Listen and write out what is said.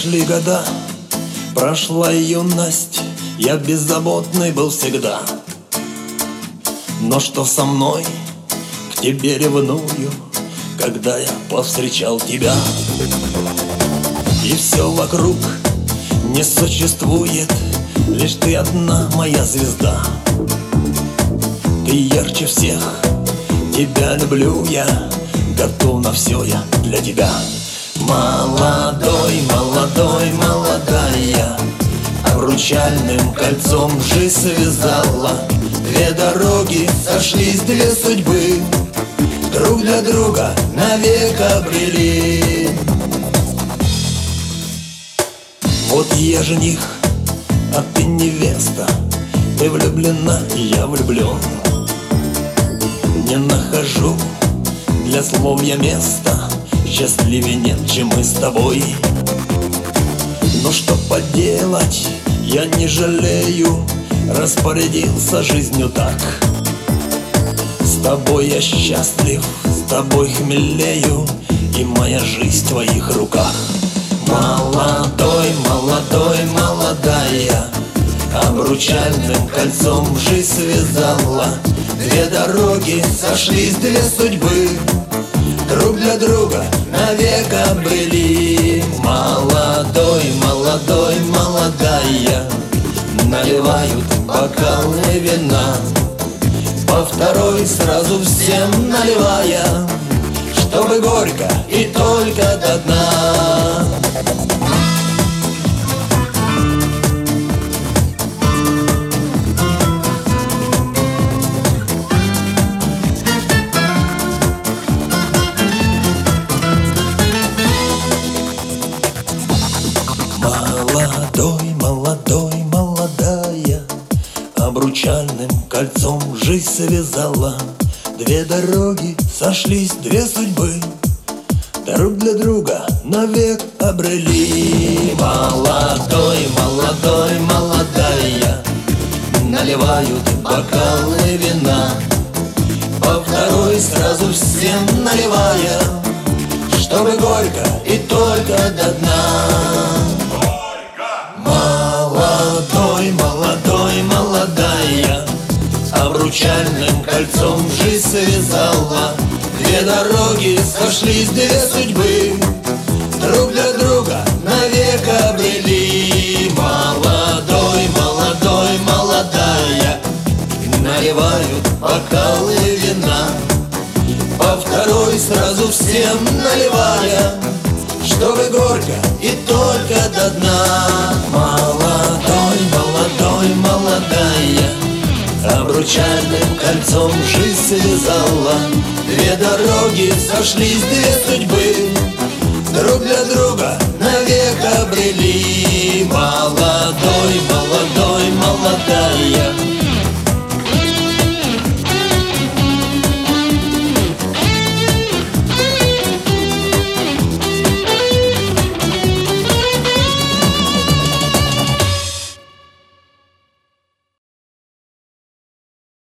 Прошли года, прошла юность, я беззаботный был всегда. Но что со мной, к тебе ревную, когда я повстречал тебя. И все вокруг не существует, лишь ты одна моя звезда. Ты ярче всех, тебя люблю я, готов на все я для тебя. Молодой, молодой, молодая, обручальным кольцом жизнь связала. Две дороги сошлись, две судьбы, друг для друга навек обрели. Вот я жених, а ты невеста, ты влюблена, и я влюблен. Не нахожу для слов я места, счастливее нет, чем мы с тобой. Но что поделать, я не жалею, распорядился жизнью так. С тобой я счастлив, с тобой хмелею, и моя жизнь в твоих руках. Молодой, молодой, молодая, обручальным кольцом жизнь связала. Две дороги сошлись, две судьбы, друг для друга навек обрели. Молодой, молодой, молодая, наливают бокалы вина, по второй сразу всем наливая, чтобы горько и только до дна. Молодой, молодой, молодая, обручальным кольцом жизнь связала. Две дороги сошлись, две судьбы, друг для друга навек обрели. Молодой, молодой, молодая, наливают бокалы вина, по второй сразу всем наливая, чтобы горько и только до дна. Молодой, молодой, молодая, обручальным кольцом жизнь связала. Две дороги сошлись, две судьбы, друг для друга навек обрели. Молодой, молодой, молодая, наливают бокалы вина, по второй сразу всем наливая, чтобы горько и только до дна. Молодой, молодой, молодая, обручальным кольцом жизнь связала. Две дороги сошлись, две судьбы, друг для друга навек обрели. Молодой, молодой, молодая,